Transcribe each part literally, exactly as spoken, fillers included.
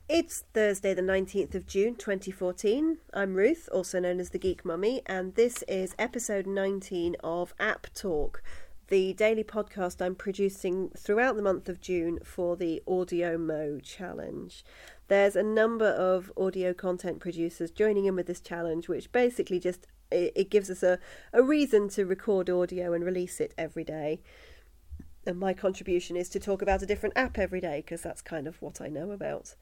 It's Thursday the nineteenth of June twenty fourteen. I'm Ruth, also known as the Geek Mummy, and this is episode nineteen of App Talk, the daily podcast I'm producing throughout the month of June for the Audio Mo Challenge. There's a number of audio content producers joining in with this challenge, which basically just it, it gives us a, a reason to record audio and release it every day. And my contribution is to talk about a different app every day, because that's kind of what I know about.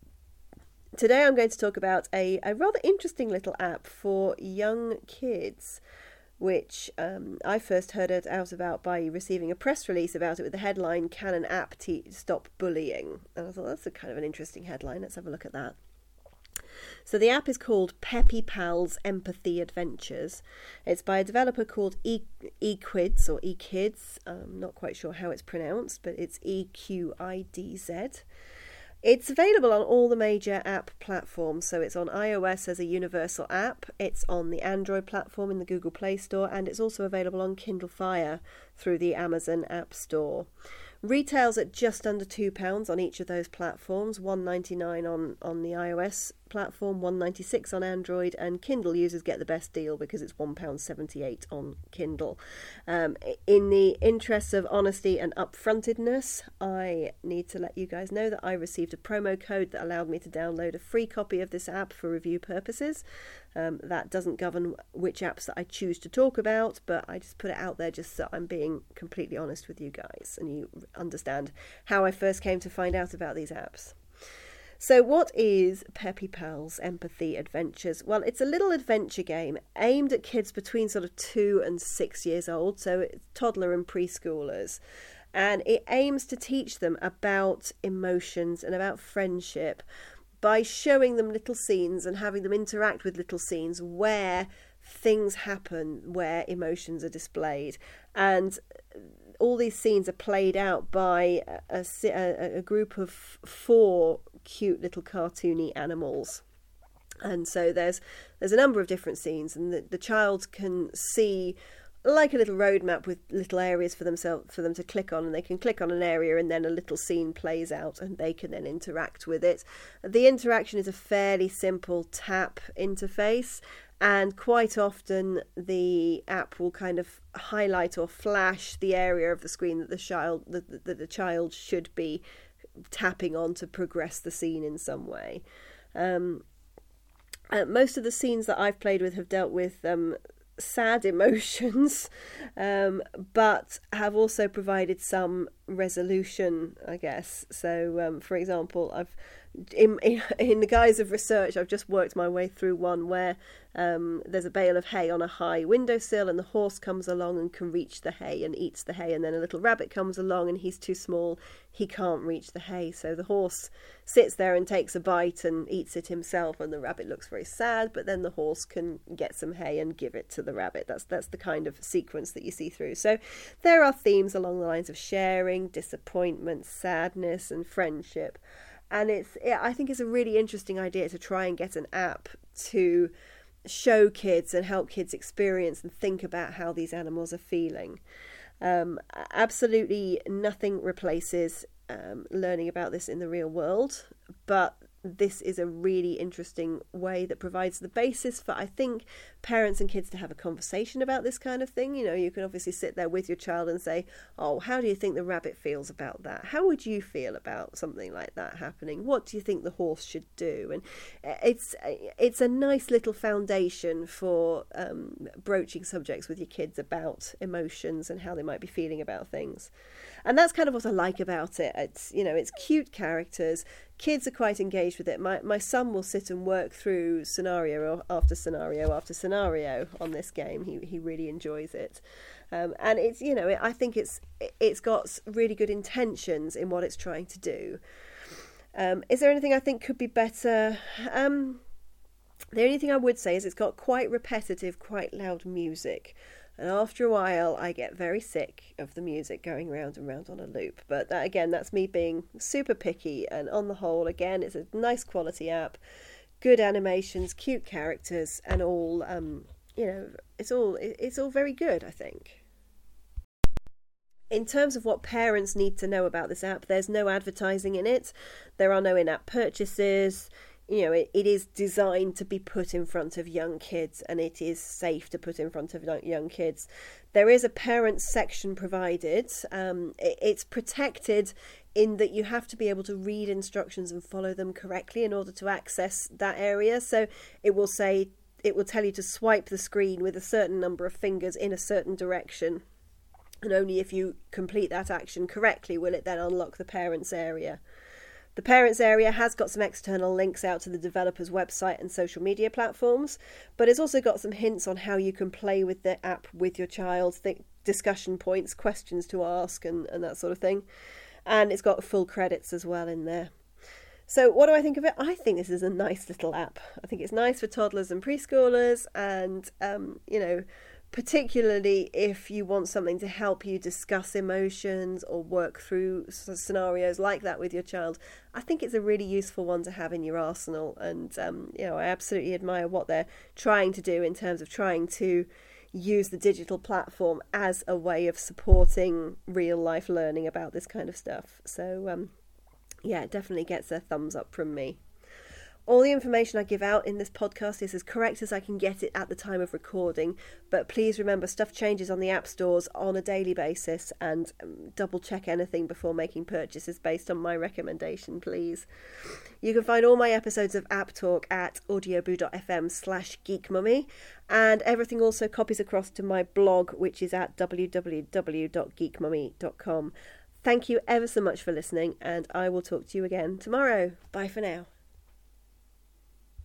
Today I'm going to talk about a, a rather interesting little app for young kids, which um, I first heard it out about by receiving a press release about it with the headline, "Can an app te- stop bullying?" And I thought, that's a kind of an interesting headline. Let's have a look at that. So the app is called Peppy Pals Empathy Adventures. It's by a developer called e- eQuidz or eQuidz. I'm not quite sure how it's pronounced, but it's E Q I D Z. It's available on all the major app platforms, so it's on iOS as a universal app, it's on the Android platform in the Google Play Store, and it's also available on Kindle Fire through the Amazon App Store. Retails at just under two pounds on each of those platforms, one pound ninety-nine on, on the iOS platform, one pound ninety-six on Android, and Kindle users get the best deal because it's one pound seventy-eight on Kindle. Um, in the interests of honesty and upfrontedness, I need to let you guys know that I received a promo code that allowed me to download a free copy of this app for review purposes. Um, that doesn't govern which apps that I choose to talk about, but I just put it out there just so I'm being completely honest with you guys and you understand how I first came to find out about these apps. So what is Peppy Pals Empathy Adventures? Well, it's a little adventure game aimed at kids between sort of two and six years old, so it's toddler and preschoolers. And it aims to teach them about emotions and about friendship by showing them little scenes and having them interact with little scenes where things happen, where emotions are displayed. And all these scenes are played out by a, a, a group of four cute little cartoony animals. And so there's there's a number of different scenes, and the, the child can see like a little roadmap with little areas for themselves for them to click on, and they can click on an area and then a little scene plays out and they can then interact with it. The interaction is a fairly simple tap interface, and quite often the app will kind of highlight or flash the area of the screen that the child that, that the child should be tapping on to progress the scene in some way. Um, uh, most of the scenes that I've played with have dealt with um, sad emotions, um, but have also provided some resolution, I guess. So, um, for example, I've in, in in the guise of research, I've just worked my way through one where um, there's a bale of hay on a high windowsill, and the horse comes along and can reach the hay and eats the hay, and then a little rabbit comes along and he's too small, he can't reach the hay, so the horse sits there and takes a bite and eats it himself, and the rabbit looks very sad, but then the horse can get some hay and give it to the rabbit. That's that's the kind of sequence that you see through. So there are themes along the lines of sharing, disappointment, sadness, and friendship. And it's, I think it's a really interesting idea to try and get an app to show kids and help kids experience and think about how these animals are feeling. Um, absolutely nothing replaces um, learning about this in the real world, but this is a really interesting way that provides the basis for, I think, parents and kids to have a conversation about this kind of thing. You know, you can obviously sit there with your child and say, oh, how do you think the rabbit feels about that? How would you feel about something like that happening? What do you think the horse should do? And it's it's a nice little foundation for um, broaching subjects with your kids about emotions and how they might be feeling about things. And that's kind of what I like about it. It's, you know, it's cute characters. Kids are quite engaged with it. My my son will sit and work through scenario after scenario after scenario on this game. He he really enjoys it, um, and it's, you know, it, I think it's it's got really good intentions in what it's trying to do. Um, is there anything I think could be better? Um, the only thing I would say is it's got quite repetitive, quite loud music. And after a while, I get very sick of the music going round and round on a loop. But that, again, that's me being super picky. And on the whole, again, it's a nice quality app, good animations, cute characters, and all. Um, you know, it's all it's all very good, I think. In terms of what parents need to know about this app, there's no advertising in it. There are no in-app purchases. You know, it, it is designed to be put in front of young kids, and it is safe to put in front of young kids. There is a parents section provided. Um, it, it's protected in that you have to be able to read instructions and follow them correctly in order to access that area. So it will say, it will tell you to swipe the screen with a certain number of fingers in a certain direction. And only if you complete that action correctly will it then unlock the parents area. The parents area has got some external links out to the developer's website and social media platforms, but it's also got some hints on how you can play with the app with your child, th- discussion points, questions to ask, and, and that sort of thing. And it's got full credits as well in there. So what do I think of it? I think this is a nice little app. I think it's nice for toddlers and preschoolers, and, um, you know, particularly if you want something to help you discuss emotions or work through scenarios like that with your child. I think it's a really useful one to have in your arsenal, and um, you know, I absolutely admire what they're trying to do in terms of trying to use the digital platform as a way of supporting real life learning about this kind of stuff. So um, yeah, it definitely gets a thumbs up from me. All the information I give out in this podcast is as correct as I can get it at the time of recording, but please remember stuff changes on the app stores on a daily basis, and um, double check anything before making purchases based on my recommendation, please. You can find all my episodes of App Talk at audioboo.fm slash geekmummy, and everything also copies across to my blog, which is at w w w dot geek mummy dot com. Thank you ever so much for listening, and I will talk to you again tomorrow. Bye for now.